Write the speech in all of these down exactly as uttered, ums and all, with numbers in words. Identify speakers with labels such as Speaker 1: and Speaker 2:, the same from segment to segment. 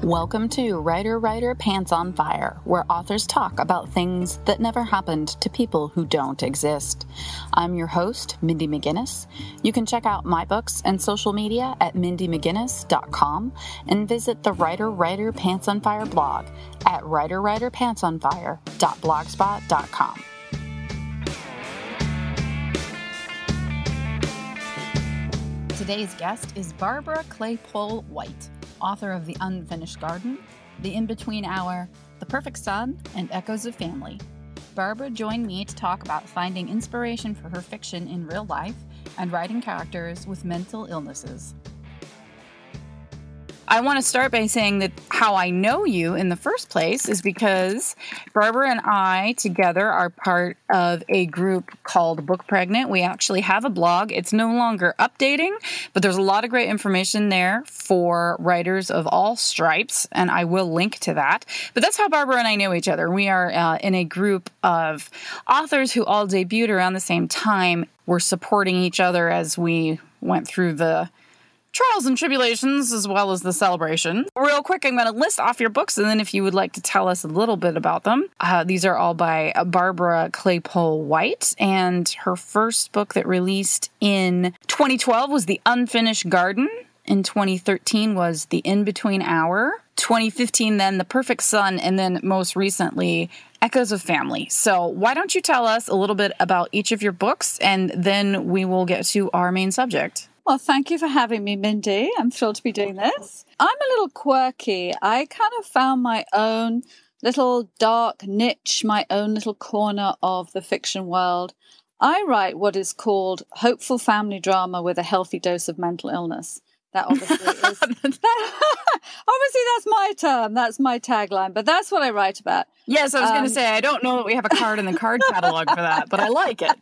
Speaker 1: Welcome to Writer, Writer, Pants on Fire, where authors talk about things that never happened to people who don't exist. I'm your host, Mindy McGinnis. You can check out my books and social media at mindy mcginnis dot com and visit the Writer, Writer, Pants on Fire blog at writer writer pants on fire dot blogspot dot com. Today's guest is Barbara Claypole White, author of The Unfinished Garden, The In-Between Hour, The Perfect Son, and Echoes of Family. Barbara joined me to talk about finding inspiration for her fiction in real life and writing characters with mental illnesses. I want to start by saying that how I know you in the first place is because Barbara and I together are part of a group called Book Pregnant. We actually have a blog. It's no longer updating, but there's a lot of great information there for writers of all stripes, and I will link to that. But that's how Barbara and I know each other. We are uh, in a group of authors who all debuted around the same time. We're supporting each other as we went through the trials and tribulations as well as the celebration. Real quick, I'm going to list off your books, and then if you would like to tell us a little bit about them. Uh, these are all by Barbara Claypole White, and her first book that released in twenty twelve was The Unfinished Garden. In twenty thirteen was The In-Between Hour. twenty fifteen then The Perfect Son, and then most recently Echoes of Family. So why don't you tell us a little bit about each of your books, and then we will get to our main subject.
Speaker 2: Well, thank you for having me, Mindy. I'm thrilled to be doing this. I'm a little quirky. I kind of found my own little dark niche, my own little corner of the fiction world. I write what is called hopeful family drama with a healthy dose of mental illness. That obviously is, that, obviously that's my term, that's my tagline, but that's what I write about.
Speaker 1: Yes, I was um, going to say, I don't know that we have a card in the card catalog for that, but I like it.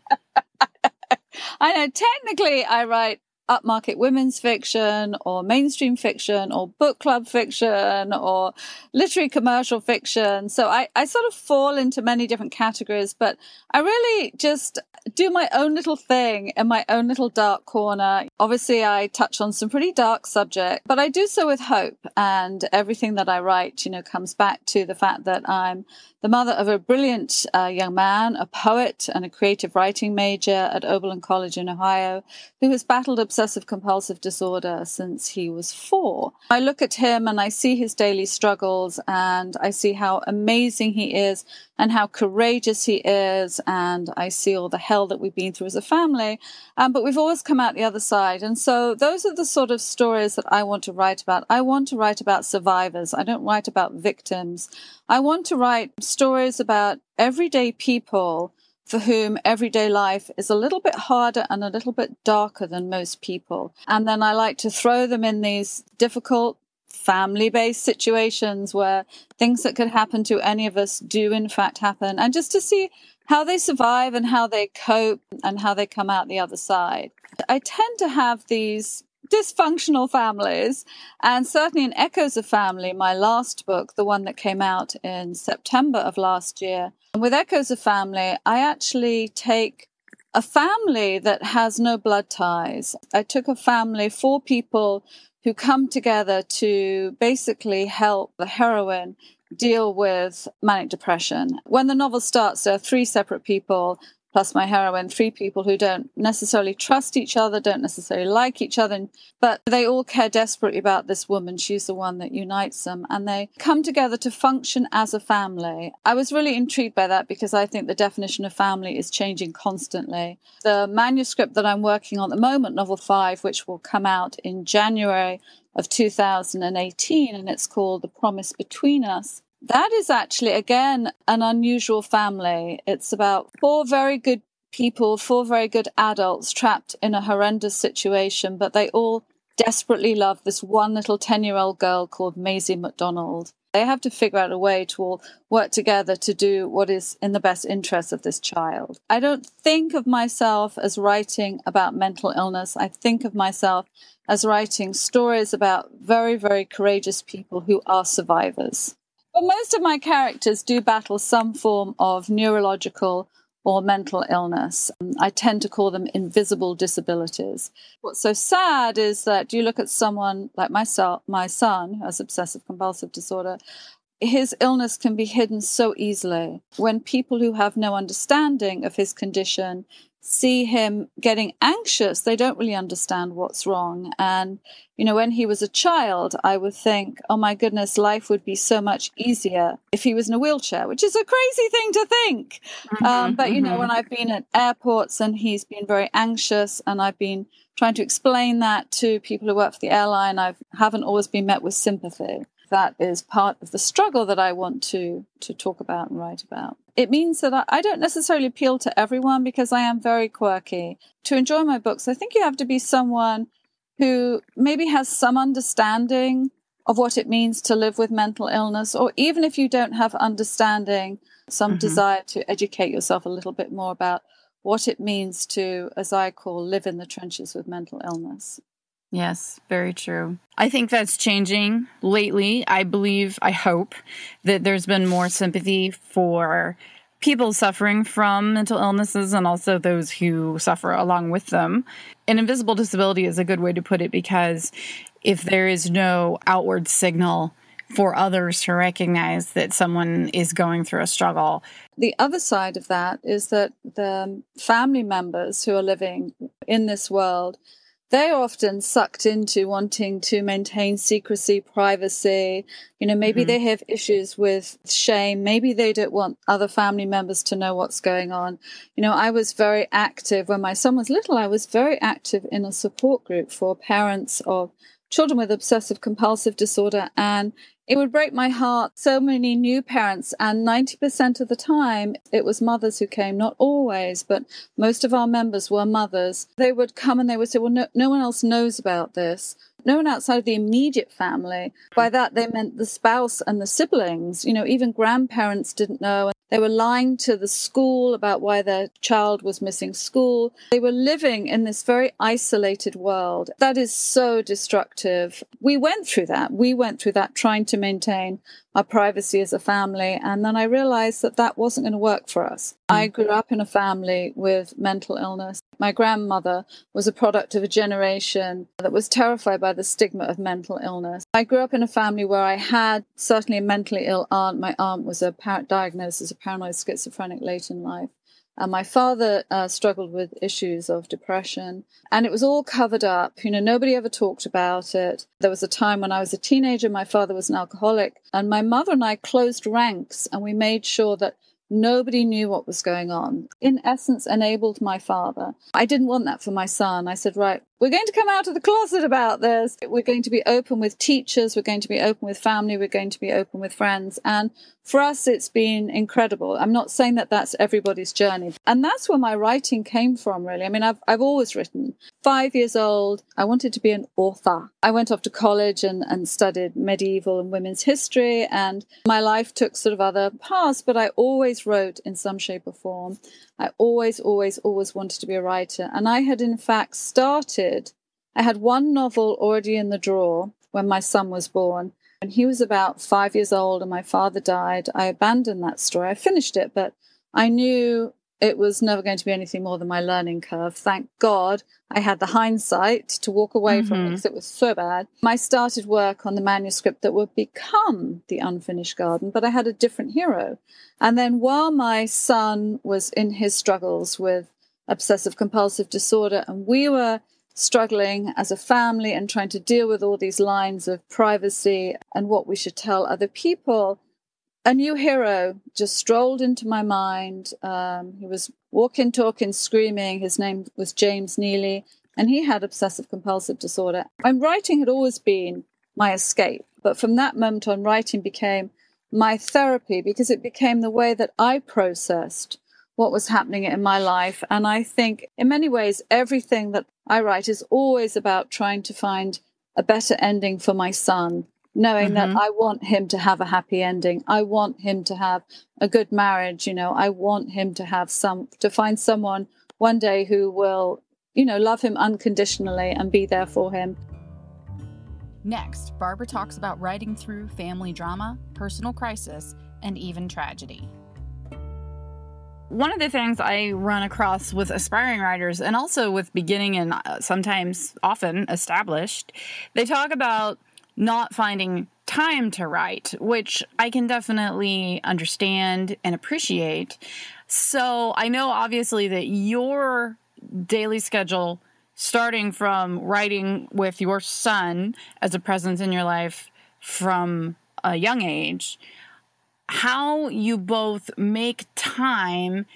Speaker 2: I know, technically I write upmarket women's fiction or mainstream fiction or book club fiction or literary commercial fiction. So I, I sort of fall into many different categories, but I really just do my own little thing in my own little dark corner. Obviously, I touch on some pretty dark subjects, but I do so with hope. And everything that I write, you know, comes back to the fact that I'm the mother of a brilliant uh, young man, a poet and a creative writing major at Oberlin College in Ohio, who has battled obsessive compulsive disorder since he was four. I look at him and I see his daily struggles, and I see how amazing he is and how courageous he is, and I see all the hell that we've been through as a family, um, but we've always come out the other side. And so those are the sort of stories that I want to write about. I want to write about survivors. I don't write about victims. I want to write stories about everyday people for whom everyday life is a little bit harder and a little bit darker than most people. And then I like to throw them in these difficult family-based situations where things that could happen to any of us do in fact happen, and just to see how they survive and how they cope and how they come out the other side. I tend to have these dysfunctional families, and certainly in Echoes of Family, my last book, the one that came out in September of last year. And with Echoes of Family, I actually take a family that has no blood ties. I took a family, four people who come together to basically help the heroine deal with manic depression. When the novel starts, there are three separate people, plus my heroine, three people who don't necessarily trust each other, don't necessarily like each other, but they all care desperately about this woman. She's the one that unites them, and they come together to function as a family. I was really intrigued by that because I think the definition of family is changing constantly. The manuscript that I'm working on at the moment, novel five, which will come out in January of two thousand eighteen, and it's called The Promise Between Us. That is actually, again, an unusual family. It's about four very good people, four very good adults trapped in a horrendous situation, but they all desperately love this one little ten-year-old girl called Maisie McDonald. They have to figure out a way to all work together to do what is in the best interest of this child. I don't think of myself as writing about mental illness. I think of myself as writing stories about very, very courageous people who are survivors. But most of my characters do battle some form of neurological or mental illness. I tend to call them invisible disabilities. What's so sad is that you look at someone like myself, my son, who has obsessive compulsive disorder, his illness can be hidden so easily. When people who have no understanding of his condition see him getting anxious, they don't really understand what's wrong. And, you know, when he was a child, I would think, oh my goodness, life would be so much easier if he was in a wheelchair, which is a crazy thing to think. Mm-hmm, um, but, mm-hmm. you know, when I've been at airports and he's been very anxious and I've been trying to explain that to people who work for the airline, I haven't always been met with sympathy. That is part of the struggle that I want to to talk about and write about. It means that I, I don't necessarily appeal to everyone because I am very quirky. To enjoy my books, I think you have to be someone who maybe has some understanding of what it means to live with mental illness, or even if you don't have understanding, some mm-hmm. desire to educate yourself a little bit more about what it means to, as I call, live in the trenches with mental illness.
Speaker 1: Yes, very true. I think that's changing lately. I believe, I hope that there's been more sympathy for people suffering from mental illnesses and also those who suffer along with them. An invisible disability is a good way to put it because if there is no outward signal for others to recognize that someone is going through a struggle.
Speaker 2: The other side of that is that the family members who are living in this world, they're often sucked into wanting to maintain secrecy, privacy. You know, maybe mm-hmm. they have issues with shame. Maybe they don't want other family members to know what's going on. You know, I was very active when my son was little. I was very active in a support group for parents of children with obsessive compulsive disorder. And it would break my heart. So many new parents, and ninety percent of the time it was mothers who came, not always, but most of our members were mothers. They would come and they would say, well, no, no one else knows about this. No one outside of the immediate family. By that, they meant the spouse and the siblings. You know, even grandparents didn't know. They were lying to the school about why their child was missing school. They were living in this very isolated world. That is so destructive. We went through that. We went through that trying to maintain our privacy as a family. And then I realized that that wasn't going to work for us. I grew up in a family with mental illness. My grandmother was a product of a generation that was terrified by the stigma of mental illness. I grew up in a family where I had certainly a mentally ill aunt. My aunt was a par- diagnosed as a paranoid schizophrenic late in life. And my father uh, struggled with issues of depression, and it was all covered up. You know, nobody ever talked about it. There was a time when I was a teenager, my father was an alcoholic, and my mother and I closed ranks, and we made sure that nobody knew what was going on. In essence, enabled my father. I didn't want that for my son. I said, right, we're going to come out of the closet about this. We're going to be open with teachers. We're going to be open with family. We're going to be open with friends. And for us, it's been incredible. I'm not saying that that's everybody's journey. And that's where my writing came from, really. I mean, I've, I've always written. Five years old, I wanted to be an author. I went off to college and, and studied medieval and women's history. And my life took sort of other paths, but I always wrote in some shape or form. I always, always, always wanted to be a writer. And I had, in fact, started, I had one novel already in the drawer when my son was born. When he was about five years old and my father died, I abandoned that story. I finished it, but I knew it was never going to be anything more than my learning curve. Thank God I had the hindsight to walk away mm-hmm. from it because it was so bad. I started work on the manuscript that would become The Unfinished Garden, but I had a different hero. And then while my son was in his struggles with obsessive compulsive disorder and we were struggling as a family and trying to deal with all these lines of privacy and what we should tell other people, a new hero just strolled into my mind. Um, he was walking, talking, screaming. His name was James Neely, and he had obsessive compulsive disorder. And writing had always been my escape. But from that moment on, writing became my therapy because it became the way that I processed what was happening in my life. And I think in many ways, everything that I write is always about trying to find a better ending for my son, knowing mm-hmm. that I want him to have a happy ending. I want him to have a good marriage. You know, I want him to have some, to find someone one day who will, you know, love him unconditionally and be there for him.
Speaker 1: Next, Barbara talks about writing through family drama, personal crisis, and even tragedy. One of the things I run across with aspiring writers and also with beginning and uh, sometimes often established, they talk about not finding time to write, which I can definitely understand and appreciate. So I know obviously that your daily schedule, starting from writing with your son as a presence in your life from a young age, how you both make time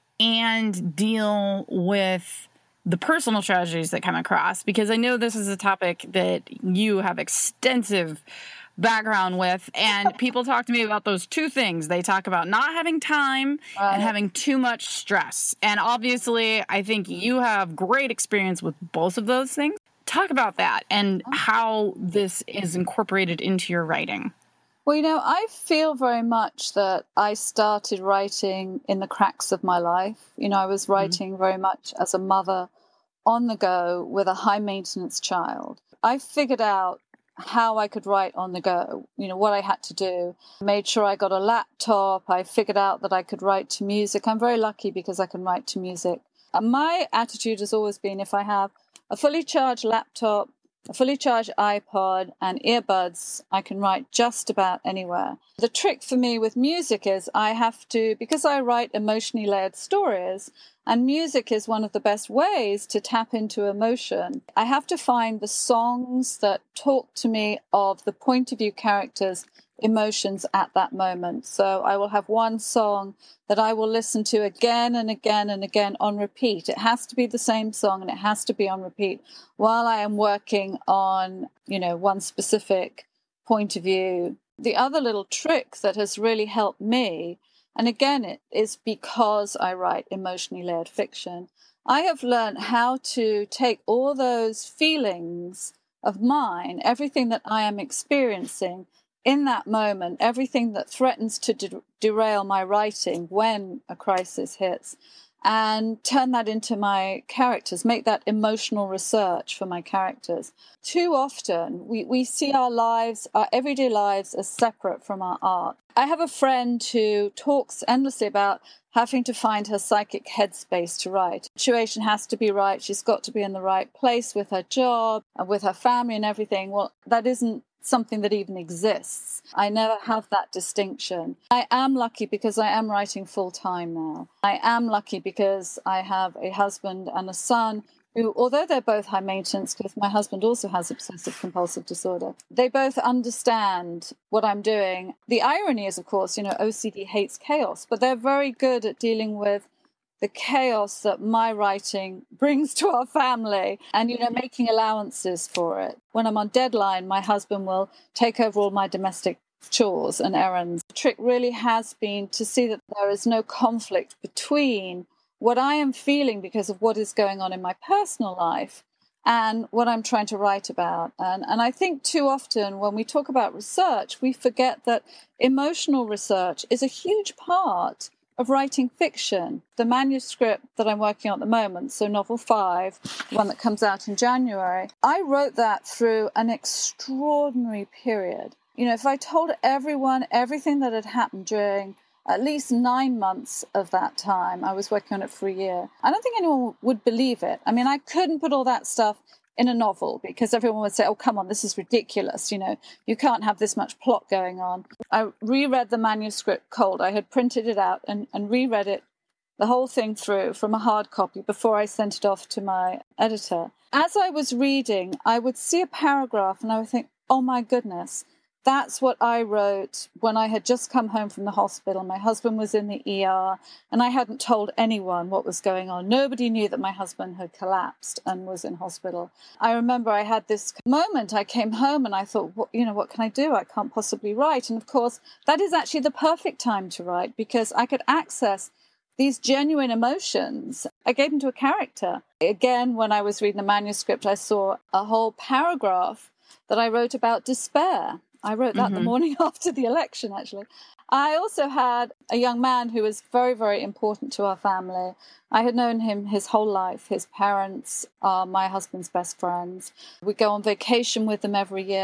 Speaker 1: and deal with the personal tragedies that come across, because I know this is a topic that you have extensive background with, and people talk to me about those two things. They talk about not having time
Speaker 2: Right.
Speaker 1: and having too much stress. And obviously, I think you have great experience with both of those things. Talk about that and how this is incorporated into your writing.
Speaker 2: Well, you know, I feel very much that I started writing in the cracks of my life. You know, I was writing mm-hmm. very much as a mother on the go with a high maintenance child. I figured out how I could write on the go, you know, what I had to do. I made sure I got a laptop. I figured out that I could write to music. I'm very lucky because I can write to music. And my attitude has always been, if I have a fully charged laptop, a fully charged iPod and earbuds, I can write just about anywhere. The trick for me with music is I have to, because I write emotionally layered stories, and music is one of the best ways to tap into emotion, I have to find the songs that talk to me of the point of view characters' emotions at that moment. So I will have one song that I will listen to again and again and again on repeat. It has to be the same song and it has to be on repeat while I am working on, you know, one specific point of view. The other little trick that has really helped me, and again, it is because I write emotionally layered fiction, I have learned how to take all those feelings of mine, everything that I am experiencing in that moment, everything that threatens to de- derail my writing when a crisis hits, and turn that into my characters, make that emotional research for my characters. Too often, we, we see our lives, our everyday lives, as separate from our art. I have a friend who talks endlessly about having to find her psychic headspace to write. The situation has to be right. She's got to be in the right place with her job and with her family and everything. Well, that isn't something that even exists. I never have that distinction. I am lucky because I am writing full time now. I am lucky because I have a husband and a son who, although they're both high maintenance, because my husband also has obsessive compulsive disorder, they both understand what I'm doing. The irony is, of course, you know, O C D hates chaos, but they're very good at dealing with the chaos that my writing brings to our family and, you know, making allowances for it. When I'm on deadline, my husband will take over all my domestic chores and errands. The trick really has been to see that there is no conflict between what I am feeling because of what is going on in my personal life and what I'm trying to write about. And, and I think too often when we talk about research, we forget that emotional research is a huge part of writing fiction. The manuscript that I'm working on at the moment, so novel five, the one that comes out in January, I wrote that through an extraordinary period. You know, if I told everyone everything that had happened during at least nine months of that time, I was working on it for a year, I don't think anyone would believe it. I mean, I couldn't put all that stuff in a novel because everyone would say, oh, come on, this is ridiculous. You know, you can't have this much plot going on. I reread the manuscript cold. I had printed it out and, and reread it, the whole thing through from a hard copy before I sent it off to my editor. As I was reading, I would see a paragraph and I would think, oh my goodness, that's what I wrote when I had just come home from the hospital. My husband was in the E R and I hadn't told anyone what was going on. Nobody knew that my husband had collapsed and was in hospital. I remember I had this moment. I came home and I thought, what, you know, what can I do? I can't possibly write. And of course, that is actually the perfect time to write because I could access these genuine emotions. I gave them to a character. Again, when I was reading the manuscript, I saw a whole paragraph that I wrote about despair. I wrote that mm-hmm. the morning after the election, actually. I also had a young man who was very, very important to our family. I had known him his whole life. His parents are my husband's best friends. We go on vacation with them every year.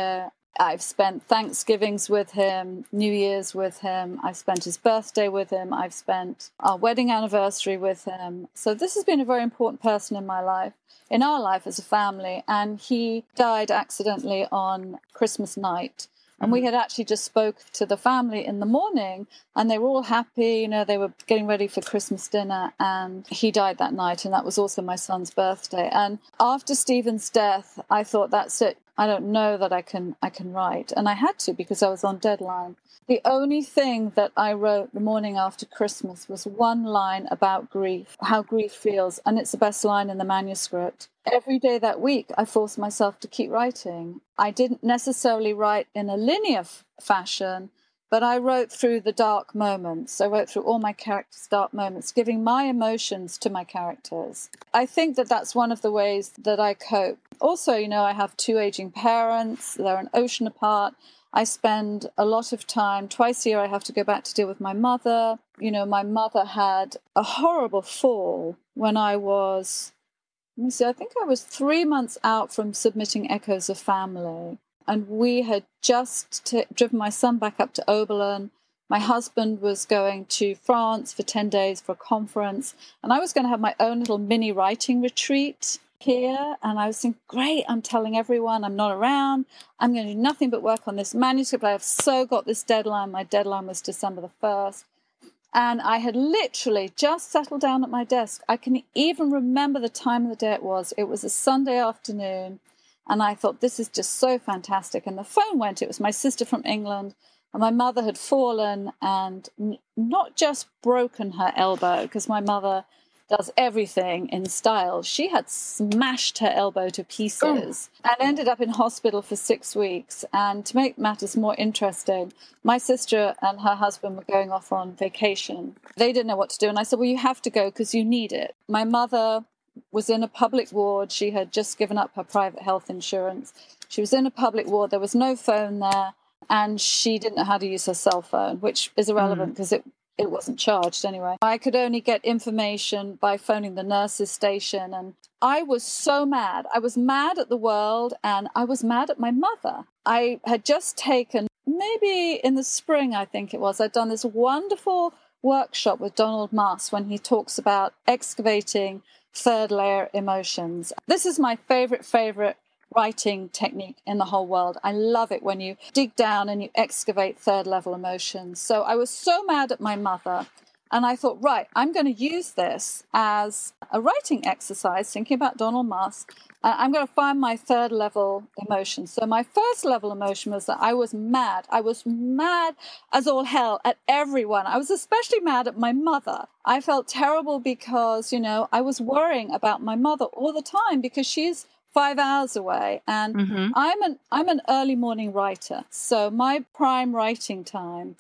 Speaker 2: I've spent Thanksgivings with him, New Year's with him. I've spent his birthday with him. I've spent our wedding anniversary with him. So this has been a very important person in my life, in our life as a family. And he died accidentally on Christmas night. And we had actually just spoke to the family in the morning, and they were all happy. You know, they were getting ready for Christmas dinner, and he died that night. And that was also my son's birthday. And after Stephen's death, I thought, that's it. I don't know that I can I can write. And I had to, because I was on deadline. The only thing that I wrote the morning after Christmas was one line about grief, how grief feels. And it's the best line in the manuscript. Every day that week, I forced myself to keep writing. I didn't necessarily write in a linear f- fashion, but I wrote through the dark moments. I wrote through all my characters' dark moments, giving my emotions to my characters. I think that that's one of the ways that I cope. Also, you know, I have two aging parents. They're an ocean apart. I spend a lot of time, twice a year I have to go back to deal with my mother. You know, my mother had a horrible fall when I was, let me see, I think I was three months out from submitting Echoes of Family. And we had just t- driven my son back up to Oberlin. My husband was going to France for ten days for a conference. And I was going to have my own little mini writing retreat here. And I was thinking, great, I'm telling everyone I'm not around. I'm going to do nothing but work on this manuscript. I have so got this deadline. My deadline was December the first. And I had literally just settled down at my desk. I can even remember the time of the day it was. It was a Sunday afternoon. And I thought, this is just so fantastic. And the phone went. It was my sister from England. And my mother had fallen and n- not just broken her elbow, because my mother does everything in style. She had smashed her elbow to pieces Ooh. and ended up in hospital for six weeks. And to make matters more interesting, my sister and her husband were going off on vacation. They didn't know what to do. And I said, well, you have to go because you need it. My mother was in a public ward. She had just given up her private health insurance. She was in a public ward. There was no phone there. And she didn't know how to use her cell phone, which is irrelevant because mm. it It wasn't charged anyway. I could only get information by phoning the nurses station. And I was so mad. I was mad at the world and I was mad at my mother. I had just taken, maybe in the spring, I think it was, I'd done this wonderful workshop with Donald Maas when he talks about excavating third layer emotions. This is my favorite, favorite writing technique in the whole world. I love it when you dig down and you excavate third level emotions. So I was so mad at my mother, and I thought, right, I'm going to use this as a writing exercise, thinking about Donald Maas. Uh, I'm going to find my third level emotion. So my first level emotion was that I was mad. I was mad as all hell at everyone. I was especially mad at my mother. I felt terrible because, you know, I was worrying about my mother all the time because she's five hours away, and mm-hmm. I'm an I'm an early morning writer, so my prime writing time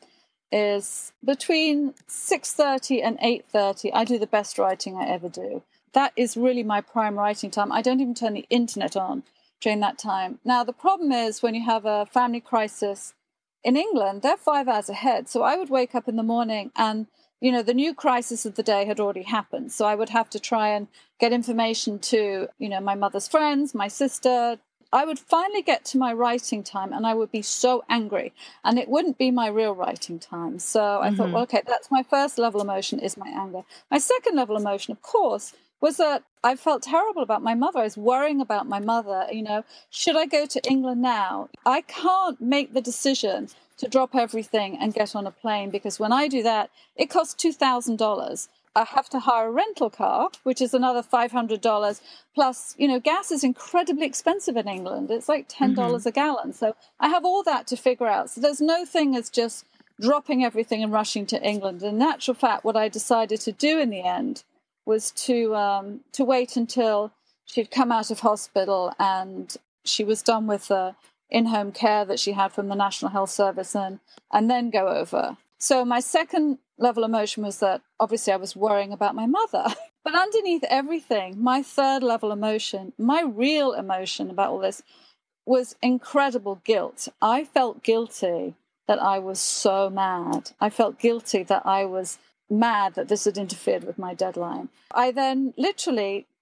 Speaker 2: is between six thirty and eight thirty. I do the best writing I ever do. That is really my prime writing time. I don't even turn the internet on during that time. Now, the problem is when you have a family crisis in England, they're five hours ahead. So I would wake up in the morning and, you know, the new crisis of the day had already happened. So I would have to try and get information to, you know, my mother's friends, my sister. I would finally get to my writing time and I would be so angry, and it wouldn't be my real writing time. So I mm-hmm. thought, well, okay, that's my first level emotion, is my anger. My second level emotion, of course, was that I felt terrible about my mother. I was worrying about my mother. You know, should I go to England now? I can't make the decision to drop everything and get on a plane, because when I do that, it costs two thousand dollars. I have to hire a rental car, which is another five hundred dollars. Plus, you know, gas is incredibly expensive in England. It's like ten dollars mm-hmm. a gallon. So I have all that to figure out. So there's no thing as just dropping everything and rushing to England. In actual fact, what I decided to do in the end was to um, to wait until she'd come out of hospital and she was done with the in-home care that she had from the National Health Service, and, and then go over. So my second level emotion was that obviously I was worrying about my mother. But underneath everything, my third level emotion, my real emotion about all this, was incredible guilt. I felt guilty that I was so mad. I felt guilty that I was mad that this had interfered with my deadline. I then literally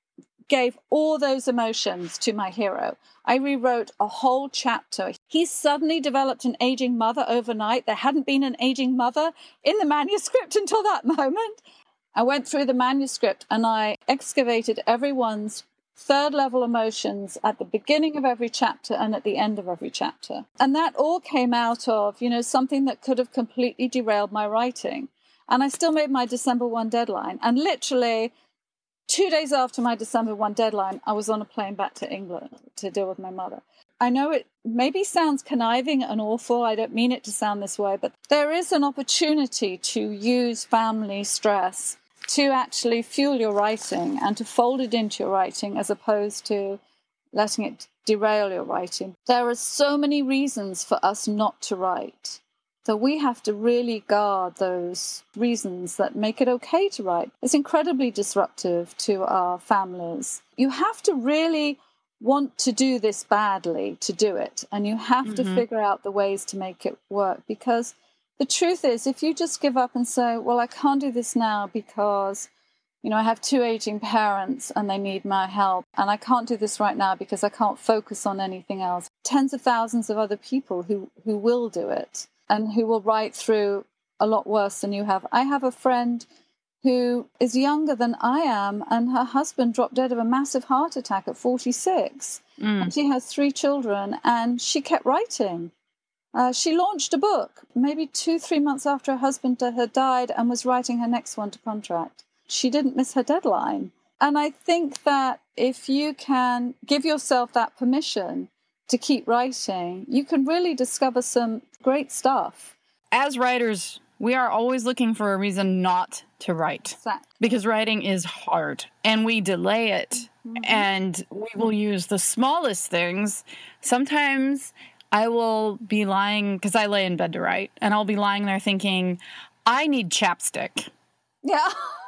Speaker 2: gave all those emotions to my hero. I rewrote a whole chapter. He suddenly developed an aging mother overnight. There hadn't been an aging mother in the manuscript until that moment. I went through the manuscript and I excavated everyone's third level emotions at the beginning of every chapter and at the end of every chapter. And that all came out of, you know, something that could have completely derailed my writing. And I still made my December first deadline. And literally two days after my December first deadline, I was on a plane back to England to deal with my mother. I know it maybe sounds conniving and awful. I don't mean it to sound this way, but there is an opportunity to use family stress to actually fuel your writing and to fold it into your writing as opposed to letting it derail your writing. There are so many reasons for us not to write. So we have to really guard those reasons that make it okay to write. It's incredibly disruptive to our families. You have to really want to do this badly to do it, and you have mm-hmm. to figure out the ways to make it work, because the truth is, if you just give up and say, well, I can't do this now because, you know, I have two aging parents and they need my help, and I can't do this right now because I can't focus on anything else. Tens of thousands of other people who, who will do it and who will write through a lot worse than you have. I have a friend who is younger than I am, and her husband dropped dead of a massive heart attack at forty-six. Mm. And she has three children, and she kept writing. Uh, she launched a book maybe two, three months after her husband had died and was writing her next one to contract. She didn't miss her deadline. And I think that if you can give yourself that permission to keep writing, you can really discover some great stuff.
Speaker 1: As writers, we are always looking for a reason not to write. Exactly. Because writing is hard and we delay it. Mm-hmm. And we will use the smallest things. Sometimes I will be lying, because I lay in bed to write, and I'll be lying there thinking, I need chapstick.
Speaker 2: Yeah.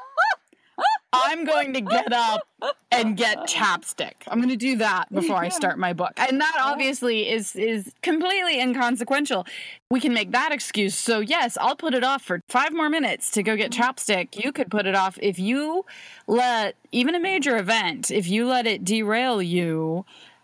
Speaker 1: I'm going to get up and get chapstick. I'm going to do that before I start my book. And that obviously is is completely inconsequential. We can make that excuse. So yes, I'll put it off for five more minutes to go get chapstick. You could put it off if you let, even a major event, if you let it derail you,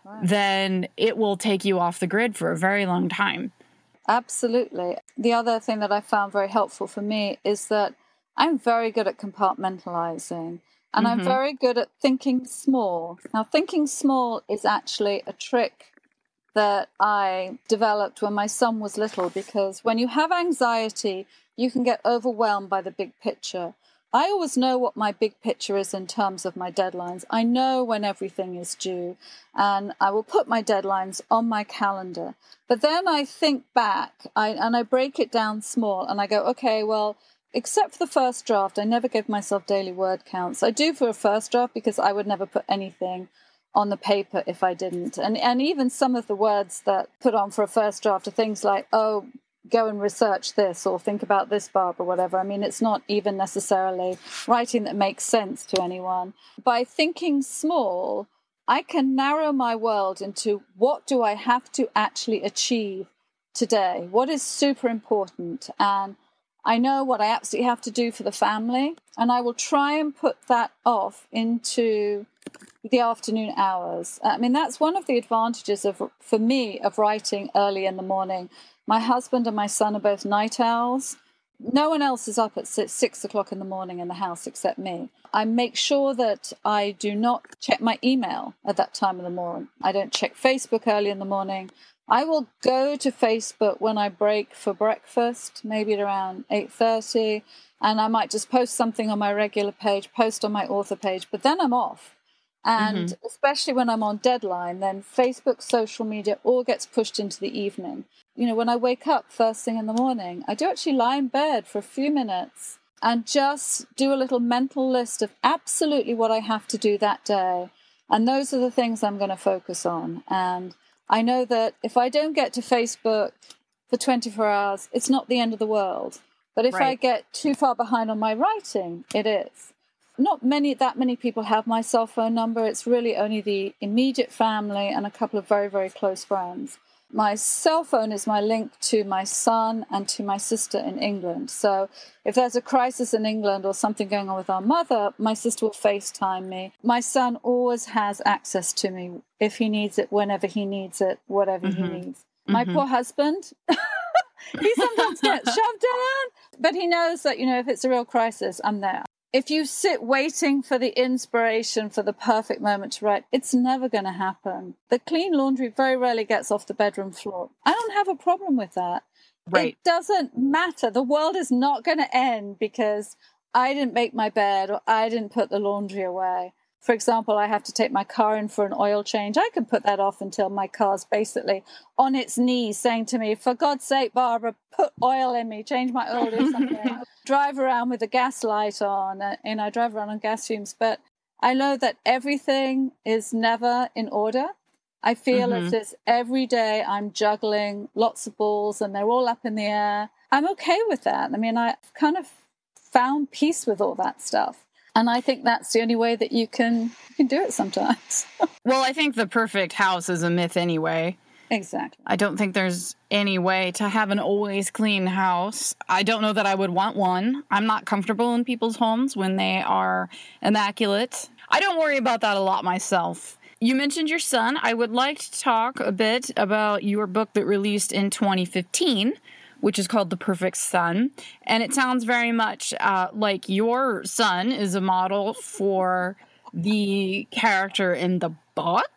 Speaker 1: then it will take you off the grid for a very long time.
Speaker 2: Absolutely. The other thing that I found very helpful for me is that I'm very good at compartmentalizing, and mm-hmm. I'm very good at thinking small. Now, thinking small is actually a trick that I developed when my son was little, because when you have anxiety, you can get overwhelmed by the big picture. I always know what my big picture is in terms of my deadlines. I know when everything is due, and I will put my deadlines on my calendar. But then I think back I, and I break it down small, and I go, okay, well, except for the first draft, I never give myself daily word counts. I do for a first draft because I would never put anything on the paper if I didn't. And and even some of the words that put on for a first draft are things like, oh, go and research this, or think about this, Barb, or whatever. I mean, it's not even necessarily writing that makes sense to anyone. By thinking small, I can narrow my world into what do I have to actually achieve today? What is super important? And I know what I absolutely have to do for the family, and I will try and put that off into the afternoon hours. I mean, that's one of the advantages of, for me, of writing early in the morning. My husband and my son are both night owls. No one else is up at six, six o'clock in the morning in the house except me. I make sure that I do not check my email at that time of the morning. I don't check Facebook early in the morning. I will go to Facebook when I break for breakfast, maybe at around eight thirty, and I might just post something on my regular page, post on my author page, but then I'm off. And mm-hmm. especially when I'm on deadline, then Facebook, social media, all gets pushed into the evening. You know, when I wake up first thing in the morning, I do actually lie in bed for a few minutes and just do a little mental list of absolutely what I have to do that day. And those are the things I'm going to focus on. And I know that if I don't get to Facebook for twenty-four hours, it's not the end of the world. But if right. I get too far behind on my writing, it is. Not many, that many people have my cell phone number. It's really only the immediate family and a couple of very, very close friends. My cell phone is my link to my son and to my sister in England. So if there's a crisis in England or something going on with our mother, my sister will FaceTime me. My son always has access to me if he needs it, whenever he needs it, whatever mm-hmm. he needs. My mm-hmm. poor husband, he sometimes gets shoved down, but he knows that, you know, if it's a real crisis, I'm there. If you sit waiting for the inspiration, for the perfect moment to write, it's never going to happen. The clean laundry very rarely gets off the bedroom floor. I don't have a problem with that. Right. It doesn't matter. The world is not going to end because I didn't make my bed or I didn't put the laundry away. For example, I have to take my car in for an oil change. I can put that off until my car's basically on its knees saying to me, for God's sake, Barbara, put oil in me, change my oil, do something. Drive around with the gas light on, uh, and I drive around on gas fumes. But I know that everything is never in order. I feel mm-hmm. as if every day I'm juggling lots of balls and they're all up in the air. I'm okay with that. I mean, I've kind of found peace with all that stuff. And I think that's the only way that you can, you can do it sometimes.
Speaker 1: Well, I think the perfect house is a myth anyway.
Speaker 2: Exactly.
Speaker 1: I don't think there's any way to have an always clean house. I don't know that I would want one. I'm not comfortable in people's homes when they are immaculate. I don't worry about that a lot myself. You mentioned your son. I would like to talk a bit about your book that released in twenty fifteen, which is called The Perfect Son. And it sounds very much uh, like your son is a model for the character in the book.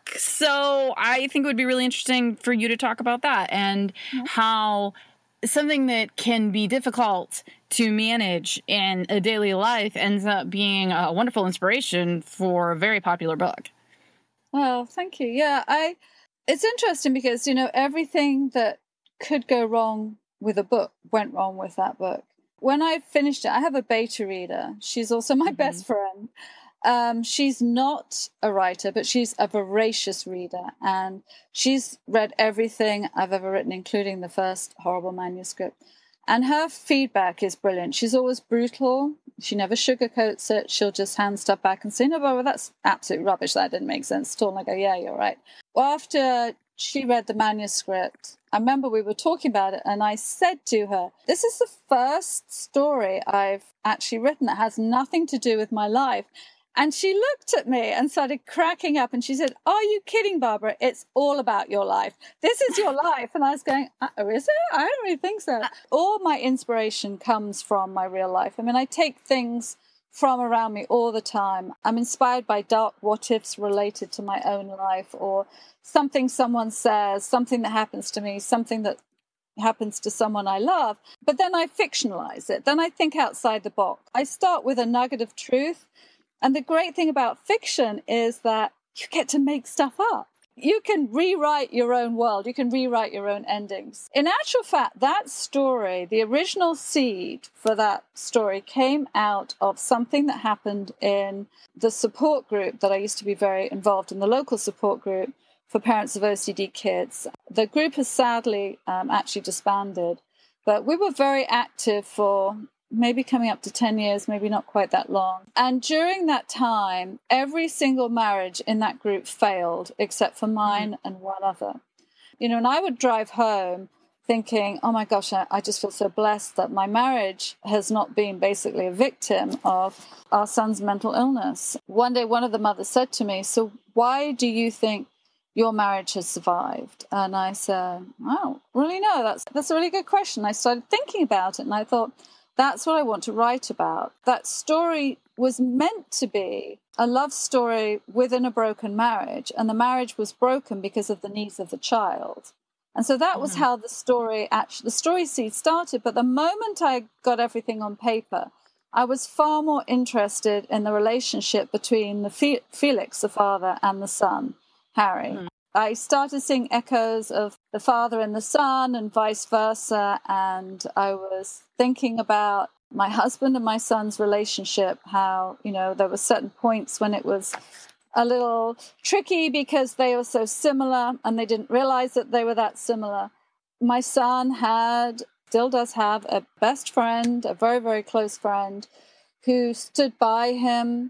Speaker 1: So I think it would be really interesting for you to talk about that and mm-hmm. how something that can be difficult to manage in a daily life ends up being a wonderful inspiration for a very popular book.
Speaker 2: Well, thank you. Yeah, I. It's interesting because, you know, everything that could go wrong with a book went wrong with that book. When I finished it, I have a beta reader. She's also my mm-hmm. best friend. Um, she's not a writer, but she's a voracious reader. And she's read everything I've ever written, including the first horrible manuscript. And her feedback is brilliant. She's always brutal. She never sugarcoats it. She'll just hand stuff back and say, no, but that's absolute rubbish. That didn't make sense at all. And I go, yeah, you're right. Well, after she read the manuscript, I remember we were talking about it, and I said to her, this is the first story I've actually written that has nothing to do with my life. And she looked at me and started cracking up, and she said, are you kidding, Barbara? It's all about your life. This is your life. And I was going, oh, is it? I don't really think so. All my inspiration comes from my real life. I mean, I take things from around me all the time. I'm inspired by dark what-ifs related to my own life, or something someone says, something that happens to me, something that happens to someone I love. But then I fictionalize it. Then I think outside the box. I start with a nugget of truth. And the great thing about fiction is that you get to make stuff up. You can rewrite your own world. You can rewrite your own endings. In actual fact, that story, the original seed for that story came out of something that happened in the support group that I used to be very involved in, the local support group for parents of O C D kids. The group has sadly um, actually disbanded, but we were very active for maybe coming up to ten years, maybe not quite that long. And during that time, every single marriage in that group failed, except for mine mm. and one other. You know, and I would drive home thinking, oh my gosh, I, I just feel so blessed that my marriage has not been basically a victim of our son's mental illness. One day, one of the mothers said to me, so why do you think your marriage has survived? And I said, I don't really know. That's, that's a really good question. I started thinking about it, and I thought, that's what I want to write about. That story was meant to be a love story within a broken marriage, and the marriage was broken because of the needs of the child. And so that mm-hmm. was how the story actually, the story seed started. But the moment I got everything on paper, I was far more interested in the relationship between the Fe- Felix, the father, and the son, Harry. Mm-hmm. I started seeing echoes of the father and the son and vice versa. And I was thinking about my husband and my son's relationship, how, you know, there were certain points when it was a little tricky because they were so similar and they didn't realize that they were that similar. My son had, still does have, a best friend, a very, very close friend who stood by him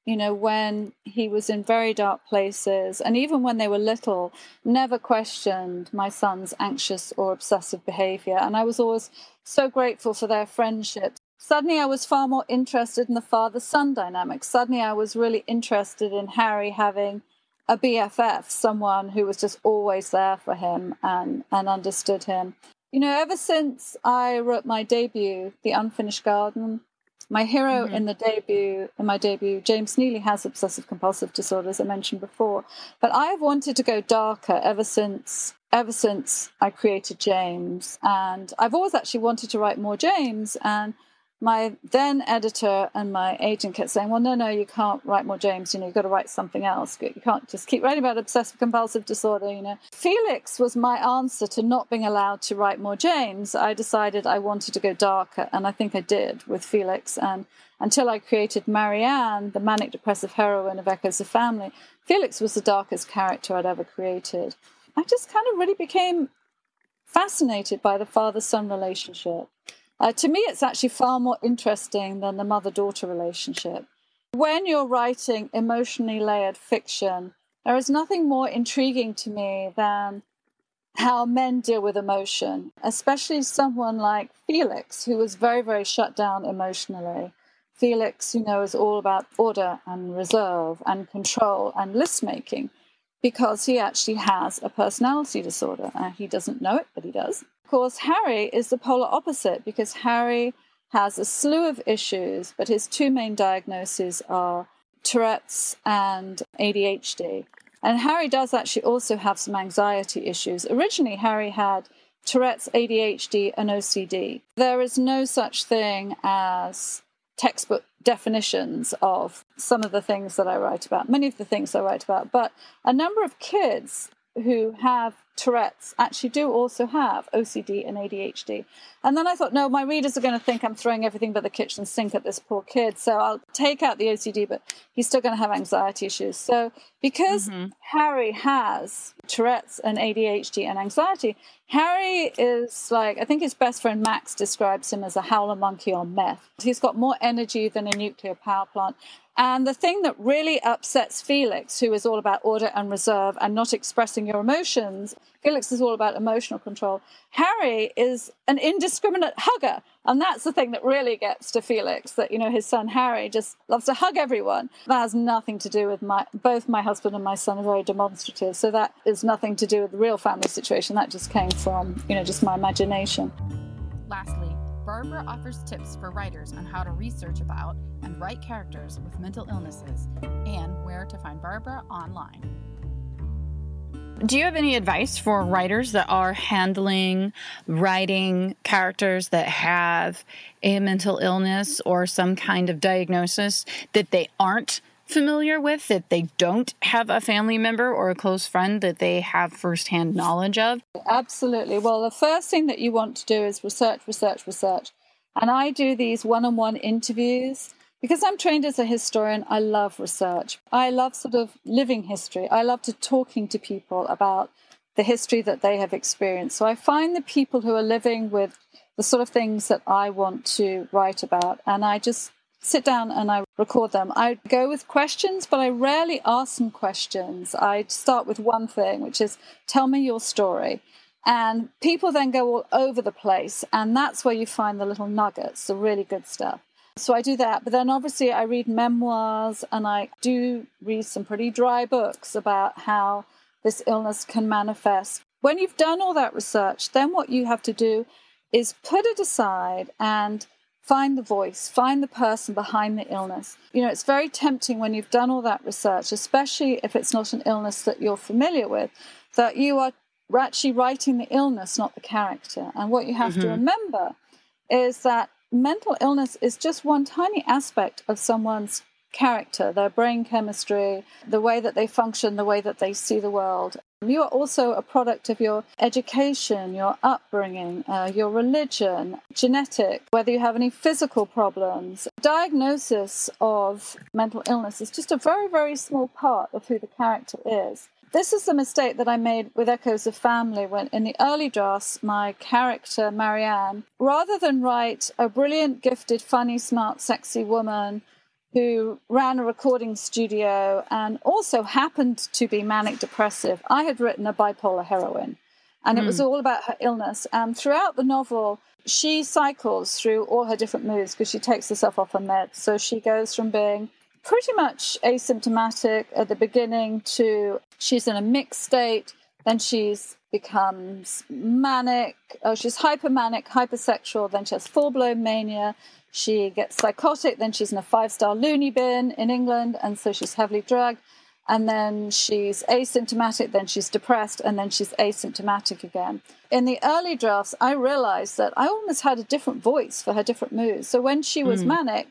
Speaker 2: you know, when he was in very dark places, and even when they were little, never questioned my son's anxious or obsessive behavior. And I was always so grateful for their friendship. Suddenly I was far more interested in the father-son dynamic. Suddenly I was really interested in Harry having a B F F, someone who was just always there for him and, and understood him. You know, ever since I wrote my debut, The Unfinished Garden, my hero mm-hmm. in the debut, in my debut, James Neely, has obsessive compulsive disorder, as I mentioned before. But I've wanted to go darker ever since ever since I created James. And I've always actually wanted to write more James. And my then editor and my agent kept saying, well, no, no, you can't write more James. You know, you've got to write something else. You can't just keep writing about obsessive compulsive disorder, you know. Felix was my answer to not being allowed to write more James. I decided I wanted to go darker, and I think I did with Felix. And until I created Marianne, the manic depressive heroine of Echoes of Family, Felix was the darkest character I'd ever created. I just kind of really became fascinated by the father-son relationship. Uh, to me, it's actually far more interesting than the mother-daughter relationship. When you're writing emotionally layered fiction, there is nothing more intriguing to me than how men deal with emotion, especially someone like Felix, who was very, very shut down emotionally. Felix, you know, is all about order and reserve and control and list-making because he actually has a personality disorder. Uh, he doesn't know it, but he does. Of course, Harry is the polar opposite because Harry has a slew of issues, but his two main diagnoses are Tourette's and A D H D. And Harry does actually also have some anxiety issues. Originally, Harry had Tourette's, A D H D, and O C D. There is no such thing as textbook definitions of some of the things that I write about, many of the things I write about, but a number of kids who have Tourette's actually do also have O C D and A D H D. And then I thought, no, my readers are going to think I'm throwing everything but the kitchen sink at this poor kid, so I'll take out the O C D, but he's still going to have anxiety issues. So because mm-hmm. Harry has Tourette's and A D H D and anxiety, Harry is like, I think his best friend Max describes him as a howler monkey on meth. He's got more energy than a nuclear power plant. And the thing that really upsets Felix, who is all about order and reserve and not expressing your emotions, Felix is all about emotional control. Harry is an indiscriminate hugger. And that's the thing that really gets to Felix, that, you know, his son Harry just loves to hug everyone. That has nothing to do with my, both my husband and my son are very demonstrative. So that is nothing to do with the real family situation. That just came from, you know, just my imagination.
Speaker 1: Lastly, Barbara offers tips for writers on how to research about and write characters with mental illnesses and where to find Barbara online. Do you have any advice for writers that are handling writing characters that have a mental illness or some kind of diagnosis that they aren't familiar with, that they don't have a family member or a close friend that they have firsthand knowledge of?
Speaker 2: Absolutely. Well, the first thing that you want to do is research, research, research. And I do these one-on-one interviews. Because I'm trained as a historian, I love research. I love sort of living history. I love to talking to people about the history that they have experienced. So I find the people who are living with the sort of things that I want to write about, and I just sit down and I record them. I go with questions, but I rarely ask them questions. I start with one thing, which is, tell me your story. And people then go all over the place, and that's where you find the little nuggets, the really good stuff. So I do that, but then obviously I read memoirs and I do read some pretty dry books about how this illness can manifest. When you've done all that research, then what you have to do is put it aside and find the voice, find the person behind the illness. You know, it's very tempting when you've done all that research, especially if it's not an illness that you're familiar with, that you are actually writing the illness, not the character. And what you have mm-hmm. to remember is that mental illness is just one tiny aspect of someone's character, their brain chemistry, the way that they function, the way that they see the world. You are also a product of your education, your upbringing, uh, your religion, genetic, whether you have any physical problems. Diagnosis of mental illness is just a very, very small part of who the character is. This is the mistake that I made with Echoes of Family when in the early drafts, my character, Marianne, rather than write a brilliant, gifted, funny, smart, sexy woman who ran a recording studio and also happened to be manic depressive. I had written a bipolar heroine, and it was all about her illness. And throughout the novel, she cycles through all her different moods because she takes herself off her meds. So she goes from being pretty much asymptomatic at the beginning to she's in a mixed state, then she's becomes manic, oh, she's hypermanic, hypersexual, then she has full-blown mania, she gets psychotic, then she's in a five-star loony bin in England, and so she's heavily drugged, and then she's asymptomatic, then she's depressed, and then she's asymptomatic again. In the early drafts, I realized that I almost had a different voice for her different moods. So when she was mm. manic,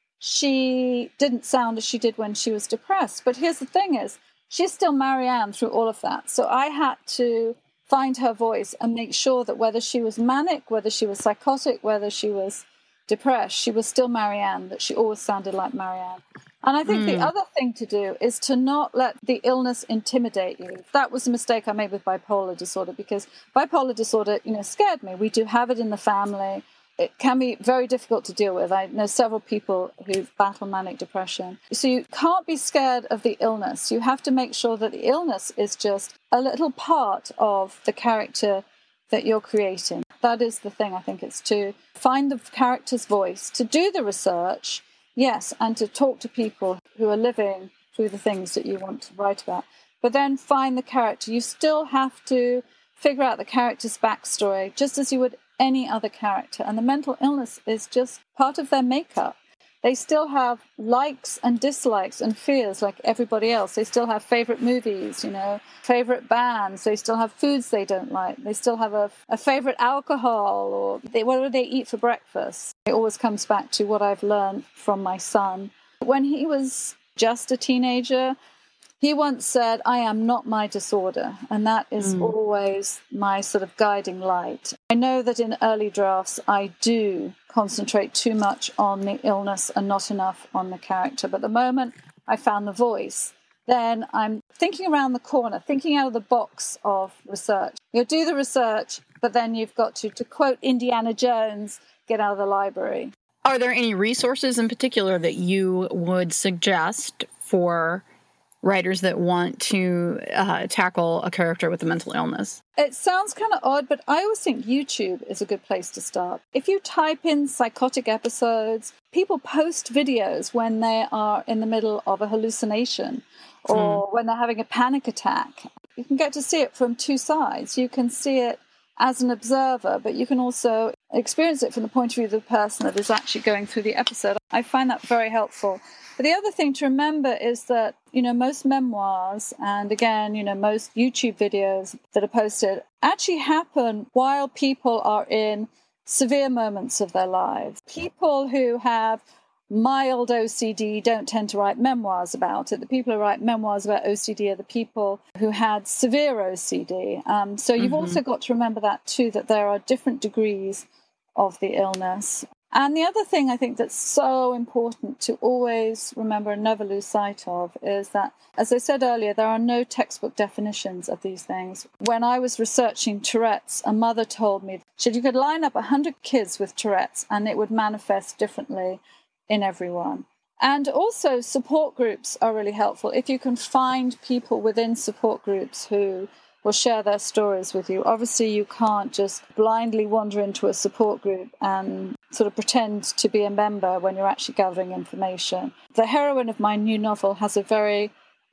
Speaker 2: she didn't sound as she did when she was depressed. But here's the thing is, she's still Marianne through all of that. So I had to find her voice and make sure that whether she was manic, whether she was psychotic, whether she was depressed, she was still Marianne, that she always sounded like Marianne. And I think mm. the other thing to do is to not let the illness intimidate you. That was a mistake I made with bipolar disorder, because bipolar disorder, you know, scared me. We do have it in the family. It can be very difficult to deal with. I know several people who've battled manic depression. So you can't be scared of the illness. You have to make sure that the illness is just a little part of the character that you're creating. That is the thing, I think. It's to find the character's voice, to do the research, yes, and to talk to people who are living through the things that you want to write about. But then find the character. You still have to figure out the character's backstory, just as you would any other character. And the mental illness is just part of their makeup. They still have likes and dislikes and fears like everybody else. They still have favorite movies, you know, favorite bands. They still have foods they don't like. They still have a, a favorite alcohol, or they, what do they eat for breakfast? It always comes back to what I've learned from my son. When he was just a teenager, he once said, "I am not my disorder." And that is mm. always my sort of guiding light. I know that in early drafts, I do concentrate too much on the illness and not enough on the character. But the moment I found the voice, then I'm thinking around the corner, thinking out of the box of research. You do the research, but then you've got to, to quote Indiana Jones, get out of the library.
Speaker 1: Are there any resources in particular that you would suggest for writers that want to uh, tackle a character with a mental illness?
Speaker 2: It sounds kind of odd, but I always think YouTube is a good place to start. If you type in psychotic episodes, people post videos when they are in the middle of a hallucination or mm. when they're having a panic attack. You can get to see it from two sides. You can see it as an observer, but you can also experience it from the point of view of the person that is actually going through the episode. I find that very helpful. But the other thing to remember is that, you know, most memoirs and, again, you know, most YouTube videos that are posted actually happen while people are in severe moments of their lives. People who have mild O C D don't tend to write memoirs about it. The people who write memoirs about O C D are the people who had severe O C D. Um, so you've mm-hmm. also got to remember that, too, that there are different degrees of the illness. And the other thing I think that's so important to always remember and never lose sight of is that, as I said earlier, there are no textbook definitions of these things. When I was researching Tourette's, a mother told me, she said, you could line up one hundred kids with Tourette's and it would manifest differently in everyone. And also support groups are really helpful. If you can find people within support groups who will share their stories with you. Obviously, you can't just blindly wander into a support group and sort of pretend to be a member when you're actually gathering information. The heroine of my new novel has a very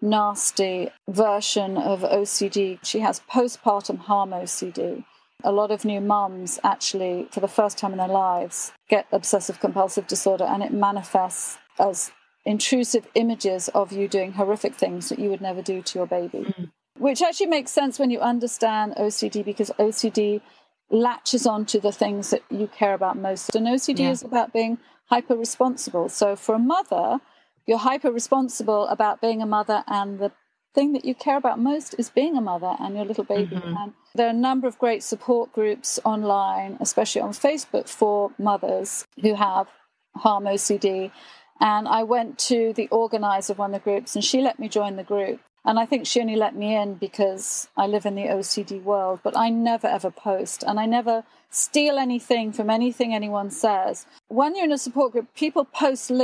Speaker 2: nasty version of O C D. She has postpartum harm O C D. A lot of new mums actually, for the first time in their lives, get obsessive-compulsive disorder, and it manifests as intrusive images of you doing horrific things that you would never do to your baby. Mm. Which actually makes sense when you understand O C D, because O C D latches onto the things that you care about most. And O C D yeah. is about being hyper-responsible. So for a mother, you're hyper-responsible about being a mother, and the thing that you care about most is being a mother and your little baby. Mm-hmm. And there are a number of great support groups online, especially on Facebook, for mothers who have harm O C D. And I went to the organizer of one of the groups, and she let me join the group. And I think she only let me in because I live in the O C D world. But I never, ever post. And I never steal anything from anything anyone says. When you're in a support group, people post links.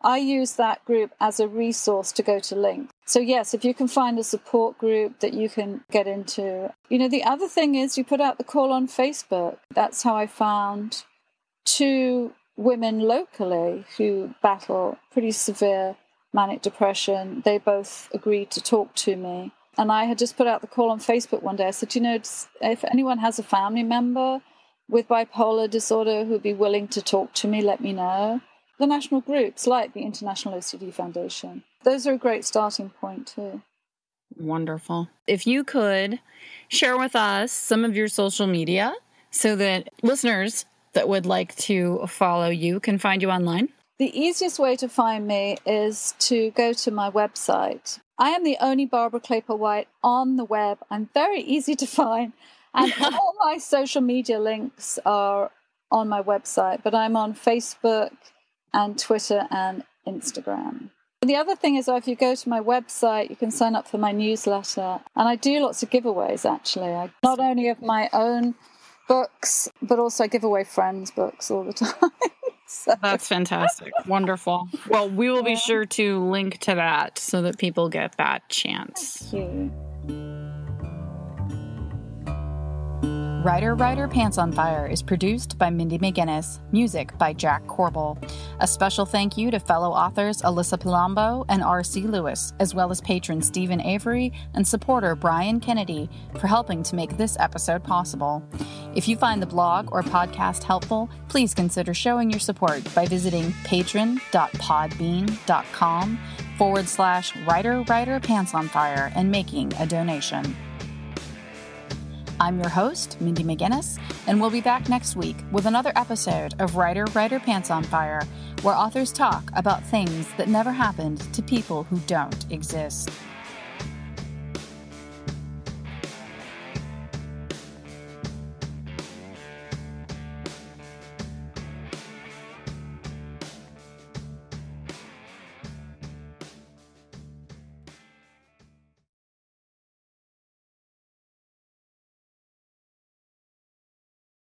Speaker 2: I use that group as a resource to go to link. So yes, if you can find a support group that you can get into. You know, the other thing is you put out the call on Facebook. That's how I found two women locally who battle pretty severe manic depression. They both agreed to talk to me. And I had just put out the call on Facebook one day. I said, you know, if anyone has a family member with bipolar disorder who'd be willing to talk to me, let me know. The national groups like the International O C D Foundation, those are a great starting point too.
Speaker 1: Wonderful. If you could share with us some of your social media so that listeners that would like to follow you can find you online.
Speaker 2: The easiest way to find me is to go to my website. I am the only Barbara Clayper-White on the web. I'm very easy to find. And all my social media links are on my website, but I'm on Facebook and Twitter and Instagram. The other thing is, if you go to my website, you can sign up for my newsletter. And I do lots of giveaways, actually. I, not only of my own books, but also I give away friends' books all the time. So.
Speaker 1: That's fantastic. Wonderful. Well, we will be sure to link to that so that people get that chance.
Speaker 2: Thank you.
Speaker 1: Writer, Writer, Pants on Fire is produced by Mindy McGinnis, music by Jack Corbel. A special thank you to fellow authors Alyssa Palumbo and R C Lewis, as well as patron Stephen Avery and supporter Brian Kennedy for helping to make this episode possible. If you find the blog or podcast helpful, please consider showing your support by visiting patron.podbean.com forward slash Writer, Writer, Pants on Fire and making a donation. I'm your host, Mindy McGinnis, and we'll be back next week with another episode of Writer, Writer, Pants on Fire, where authors talk about things that never happened to people who don't exist.